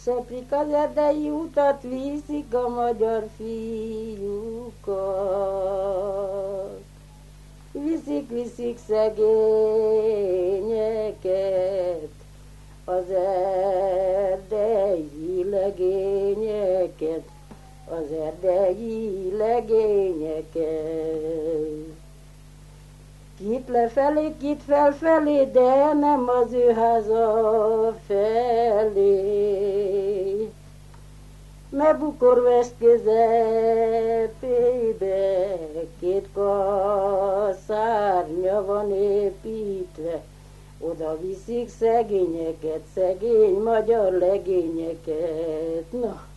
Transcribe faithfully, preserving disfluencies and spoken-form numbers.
Seprik az erdei utat, viszik a magyar fiúkat. Viszik, viszik szegényeket, az erdei legényeket, az erdei legényeket. Kit lefelé, kit felfelé, de nem az ő háza felé. Mert Bukorvest közepébe két kaszárnya van építve, oda viszik szegényeket, szegény magyar legényeket. Na.